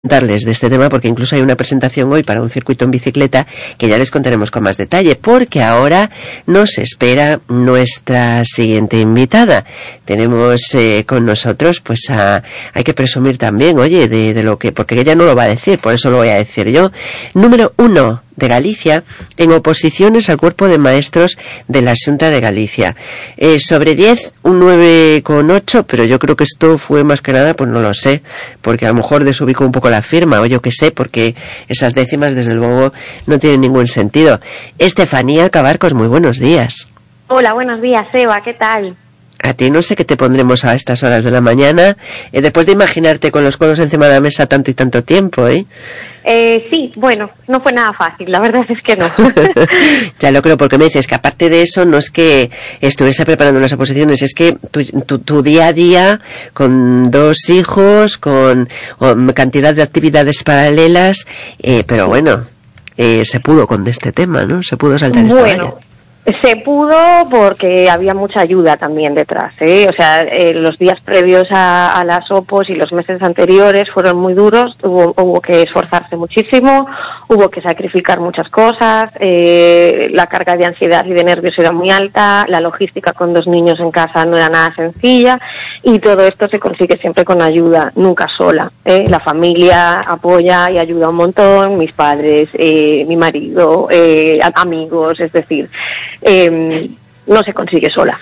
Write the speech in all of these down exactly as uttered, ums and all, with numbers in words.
Darles de este tema, porque incluso hay una presentación hoy para un circuito en bicicleta que ya les contaremos con más detalle, porque ahora nos espera nuestra siguiente invitada. Tenemos eh, con nosotros, pues a, hay que presumir también, oye, de, de lo que, porque ella no lo va a decir, por eso lo voy a decir yo. Número uno de Galicia en oposiciones al cuerpo de maestros de la Xunta de Galicia. Eh, sobre diez, un nueve coma ocho, pero yo creo que esto fue más que nada, pues no lo sé, porque a lo mejor desubicó un poco la firma, o yo qué sé, porque esas décimas desde luego no tienen ningún sentido. Estefanía Cabarcos, muy buenos días. Hola, buenos días, Eva, ¿qué tal? A ti no sé qué te pondremos a estas horas de la mañana, eh, después de imaginarte con los codos encima de la mesa tanto y tanto tiempo, ¿eh? Eh, sí, bueno, no fue nada fácil, la verdad es que no. Ya lo creo, porque me dices que aparte de eso no es que estuviese preparando unas oposiciones, es que tu, tu, tu día a día, con dos hijos, con, con cantidad de actividades paralelas, eh, pero bueno, eh, se pudo con este tema, ¿no? Se pudo saltar esta Bueno. valla. Se pudo porque había mucha ayuda también detrás, ¿eh? O sea, eh, los días previos a, a las opos y los meses anteriores fueron muy duros, hubo, hubo que esforzarse muchísimo, hubo que sacrificar muchas cosas, eh, la carga de ansiedad y de nervios era muy alta, la logística con dos niños en casa no era nada sencilla y todo esto se consigue siempre con ayuda, nunca sola, ¿eh? La familia apoya y ayuda un montón, mis padres, eh, mi marido, eh, amigos, es decir... Eh, no se consigue sola.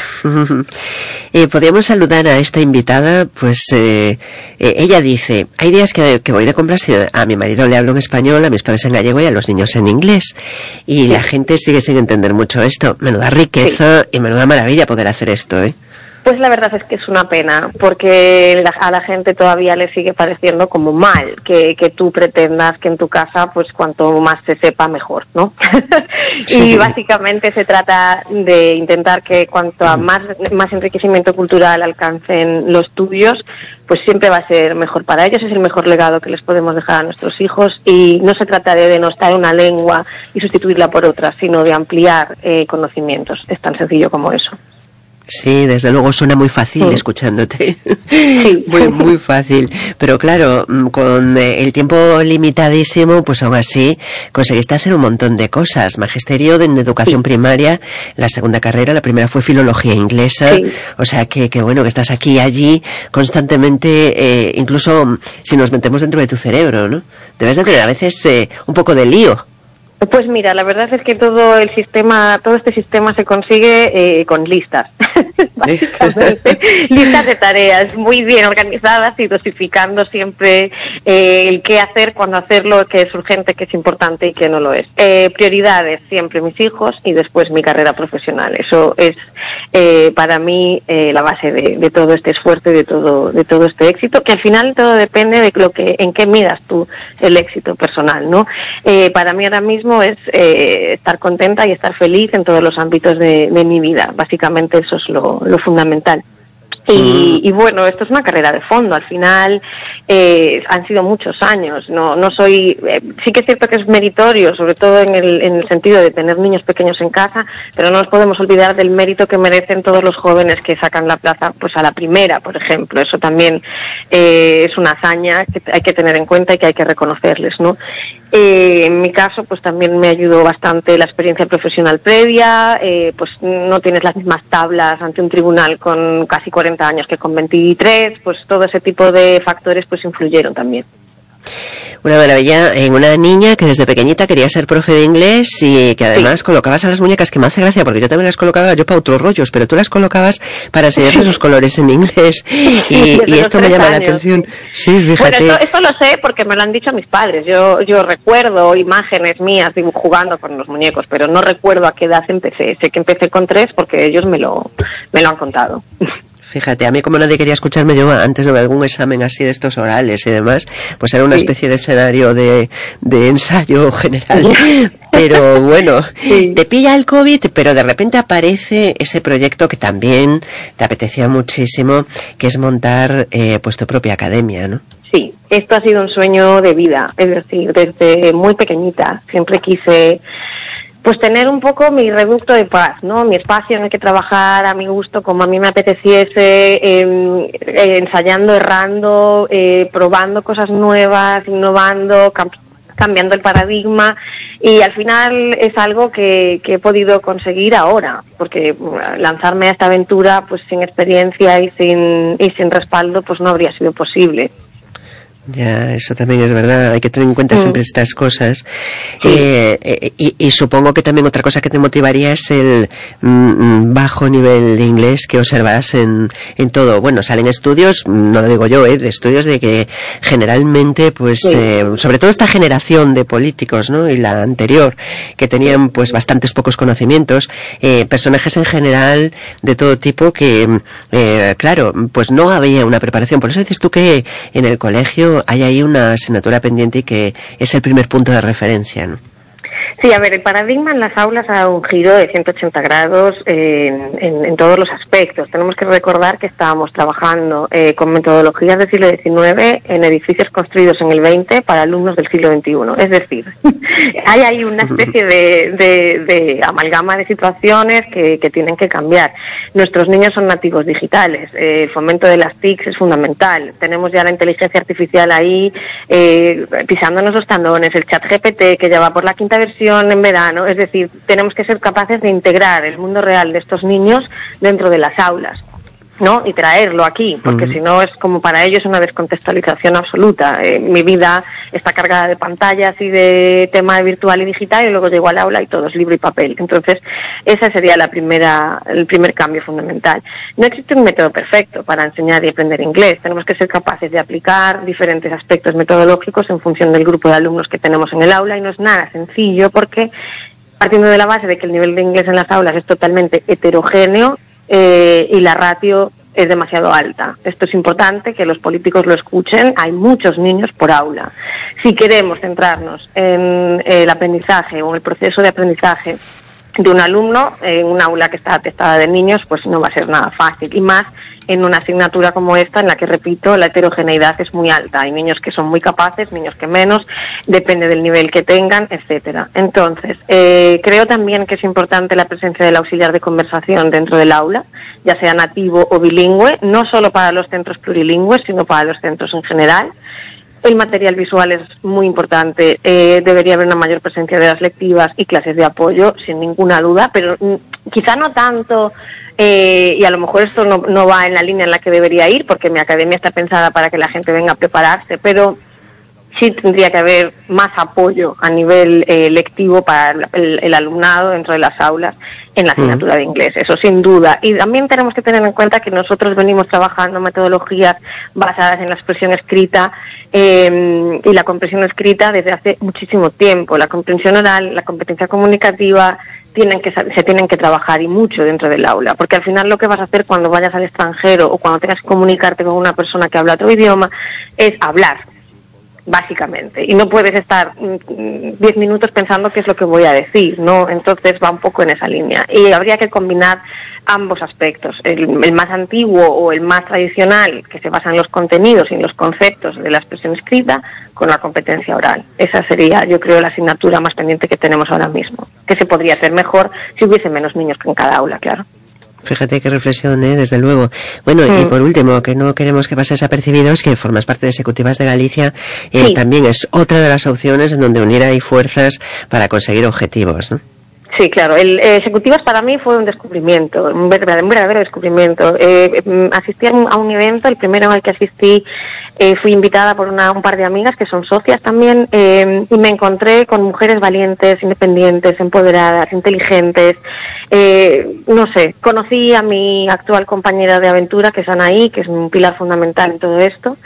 eh, Podríamos saludar a esta invitada, pues eh, eh, ella dice, hay días que, que voy de compras y a mi marido le hablo en español, a mis padres en gallego y a los niños en inglés. Y sí. La gente sigue sin entender mucho esto. Menuda riqueza sí. Y menuda maravilla poder hacer esto, ¿eh? Pues la verdad es que es una pena, porque la, a la gente todavía le sigue pareciendo como mal que, que tú pretendas que en tu casa, pues cuanto más se sepa, mejor, ¿no? Sí. Y básicamente se trata de intentar que cuanto a más, más enriquecimiento cultural alcancen los tuyos, pues siempre va a ser mejor para ellos, es el mejor legado que les podemos dejar a nuestros hijos y no se trata de denostar una lengua y sustituirla por otra, sino de ampliar eh, conocimientos. Es tan sencillo como eso. Sí, desde luego suena muy fácil sí. Escuchándote. Sí. Muy, muy fácil. Pero claro, con el tiempo limitadísimo, pues aún así conseguiste hacer un montón de cosas. Magisterio de educación sí. primaria, la segunda carrera, la primera fue filología inglesa. Sí. O sea que, que bueno, que estás aquí y allí constantemente, eh, incluso si nos metemos dentro de tu cerebro, ¿no? Debes de tener a veces eh, un poco de lío. Pues mira, la verdad es que todo el sistema, todo este sistema se consigue eh, con listas, básicamente, listas de tareas muy bien organizadas y dosificando siempre eh, el qué hacer, cuándo hacerlo, qué es urgente, qué es importante y qué no lo es. Eh, prioridades siempre mis hijos y después mi carrera profesional. Eso es eh, para mí eh, la base de, de todo este esfuerzo y de todo, de todo este éxito, que al final todo depende de lo que, en qué midas tú el éxito personal, ¿no? Eh, para mí ahora mismo es eh, estar contenta y estar feliz en todos los ámbitos de, de mi vida. Básicamente eso es lo, lo fundamental. Y, y bueno, esto es una carrera de fondo. Al final eh, han sido muchos años. No, no soy. Eh, sí que es cierto que es meritorio, sobre todo en el, en el sentido de tener niños pequeños en casa, pero no nos podemos olvidar del mérito que merecen todos los jóvenes que sacan la plaza, pues a la primera, por ejemplo. Eso también eh, es una hazaña que hay que tener en cuenta y que hay que reconocerles, ¿no? Eh, en mi caso, pues también me ayudó bastante la experiencia profesional previa. Eh, pues no tienes las mismas tablas ante un tribunal con casi cuarenta años que con veintitrés, pues todo ese tipo de factores pues influyeron también. Una maravilla, en una niña que desde pequeñita quería ser profe de inglés y que además sí. colocabas a las muñecas, que me hace gracia porque yo también las colocaba yo para otros rollos, pero tú las colocabas para enseñarles los colores en inglés y, y esto me llama años. La atención. Sí, fíjate. Bueno, esto, esto lo sé porque me lo han dicho mis padres. Yo yo recuerdo imágenes mías jugando con los muñecos, pero no recuerdo a qué edad empecé. Sé que empecé con tres porque ellos me lo me lo han contado. Fíjate, a mí como nadie quería escucharme, yo antes de algún examen así de estos orales y demás, pues era una sí. especie de escenario de, de ensayo general. Pero bueno, sí. Te pilla el COVID, pero de repente aparece ese proyecto que también te apetecía muchísimo, que es montar eh, pues tu propia academia, ¿no? Sí, esto ha sido un sueño de vida, es decir, desde muy pequeñita siempre quise pues tener un poco mi reducto de paz, ¿no? Mi espacio en el que trabajar a mi gusto, como a mí me apeteciese, eh, eh, ensayando, errando, eh, probando cosas nuevas, innovando, camp- cambiando el paradigma, y al final es algo que, que he podido conseguir ahora, porque lanzarme a esta aventura pues sin experiencia y sin, y sin respaldo pues no habría sido posible. Ya, eso también es verdad, hay que tener en cuenta mm. siempre estas cosas. Sí. Eh, eh, y, y supongo que también otra cosa que te motivaría es el mm, bajo nivel de inglés que observas en, en todo. Bueno, salen estudios, no lo digo yo, eh, de estudios de que generalmente, pues, sí. eh, sobre todo esta generación de políticos, ¿no? Y la anterior, que tenían, pues, bastantes pocos conocimientos, eh, personajes en general de todo tipo que, eh, claro, pues no había una preparación. Por eso dices tú que en el colegio hay ahí una asignatura pendiente y que es el primer punto de referencia, ¿no? Sí, a ver, el paradigma en las aulas ha dado un giro de ciento ochenta grados en, en, en todos los aspectos. Tenemos que recordar que estábamos trabajando eh, con metodologías del siglo diecinueve en edificios construidos en el veinte para alumnos del siglo veintiuno. Es decir, hay ahí una especie de, de, de amalgama de situaciones que, que tienen que cambiar. Nuestros niños son nativos digitales. Eh, el fomento de las T I Cs es fundamental. Tenemos ya la inteligencia artificial ahí eh, pisándonos los talones, el chat G P T que ya va por la quinta versión en verano, es decir, tenemos que ser capaces de integrar el mundo real de estos niños dentro de las aulas, ¿no? Y traerlo aquí, porque uh-huh. si no es como para ellos una descontextualización absoluta. Eh, mi vida está cargada de pantallas y de tema virtual y digital y luego llego al aula y todo es libro y papel. Entonces, esa sería la primera, el primer cambio fundamental. No existe un método perfecto para enseñar y aprender inglés. Tenemos que ser capaces de aplicar diferentes aspectos metodológicos en función del grupo de alumnos que tenemos en el aula y no es nada sencillo porque partiendo de la base de que el nivel de inglés en las aulas es totalmente heterogéneo, Eh, y la ratio es demasiado alta. Esto es importante que los políticos lo escuchen. Hay muchos niños por aula. Si queremos centrarnos en el aprendizaje o en el proceso de aprendizaje de un alumno en un aula que está atestada de niños, pues no va a ser nada fácil. Y más en una asignatura como esta, en la que, repito, la heterogeneidad es muy alta. Hay niños que son muy capaces, niños que menos, depende del nivel que tengan, etcétera. Entonces, eh, creo también que es importante la presencia del auxiliar de conversación dentro del aula, ya sea nativo o bilingüe, no solo para los centros plurilingües, sino para los centros en general. El material visual es muy importante, eh, debería haber una mayor presencia de las lectivas y clases de apoyo, sin ninguna duda, pero mm, quizá no tanto, eh, y a lo mejor esto no, no va en la línea en la que debería ir, porque mi academia está pensada para que la gente venga a prepararse, pero sí tendría que haber más apoyo a nivel eh, lectivo para el, el alumnado dentro de las aulas en la asignatura uh-huh. de inglés, eso sin duda. Y también tenemos que tener en cuenta que nosotros venimos trabajando metodologías basadas en la expresión escrita eh, y la comprensión escrita desde hace muchísimo tiempo. La comprensión oral, la competencia comunicativa tienen que se tienen que trabajar y mucho dentro del aula, porque al final lo que vas a hacer cuando vayas al extranjero o cuando tengas que comunicarte con una persona que habla otro idioma es hablar, básicamente, y no puedes estar diez minutos pensando qué es lo que voy a decir, ¿no? Entonces va un poco en esa línea y habría que combinar ambos aspectos, el, el más antiguo o el más tradicional, que se basa en los contenidos y en los conceptos de la expresión escrita, con la competencia oral. Esa sería, yo creo, la asignatura más pendiente que tenemos ahora mismo, que se podría hacer mejor si hubiese menos niños que en cada aula, claro. Fíjate qué reflexión, ¿eh? Desde luego. Bueno, mm. y por último, que no queremos que pase desapercibido, es que formas parte de Ejecutivas de Galicia, eh, sí. también es otra de las opciones en donde unir ahí fuerzas para conseguir objetivos, ¿no? Sí, claro. El eh, Ejecutivas para mí fue un descubrimiento, un verdadero, un verdadero descubrimiento. Eh, eh, asistí a un, a un evento, el primero al que asistí, eh, fui invitada por una, un par de amigas que son socias también, eh, y me encontré con mujeres valientes, independientes, empoderadas, inteligentes. Eh, no sé, conocí a mi actual compañera de aventura, que es Anaí, que es un pilar fundamental en todo esto.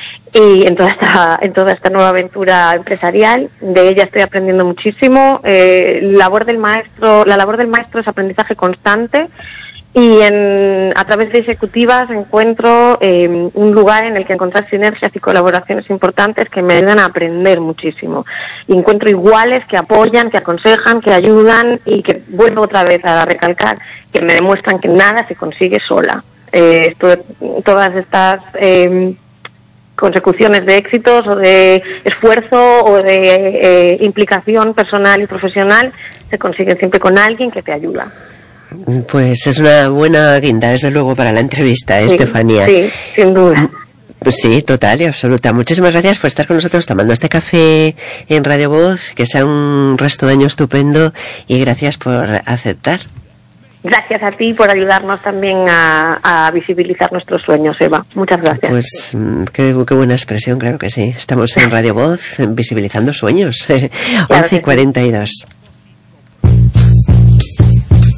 Y en toda esta en toda esta nueva aventura empresarial, de ella estoy aprendiendo muchísimo. Eh, labor del maestro, la labor del maestro es aprendizaje constante y en, a través de Ejecutivas encuentro eh, un lugar en el que encontrar sinergias y colaboraciones importantes que me ayudan a aprender muchísimo. Y encuentro iguales que apoyan, que aconsejan, que ayudan y que vuelvo otra vez a recalcar que me demuestran que nada se consigue sola. Eh, esto, todas estas eh, consecuciones de éxitos o de esfuerzo o de eh, implicación personal y profesional se consiguen siempre con alguien que te ayuda. Pues es una buena guinda, desde luego, para la entrevista, ¿eh, sí, Estefanía? Sí, sin duda. Pues sí, total y absoluta. Muchísimas gracias por estar con nosotros tomando este café en Radio Voz, que sea un resto de año estupendo, y gracias por aceptar. Gracias a ti por ayudarnos también a, a visibilizar nuestros sueños, Eva. Muchas gracias. Pues qué, qué buena expresión, claro que sí. Estamos en Radio Voz visibilizando sueños. Claro once y cuarenta y dos.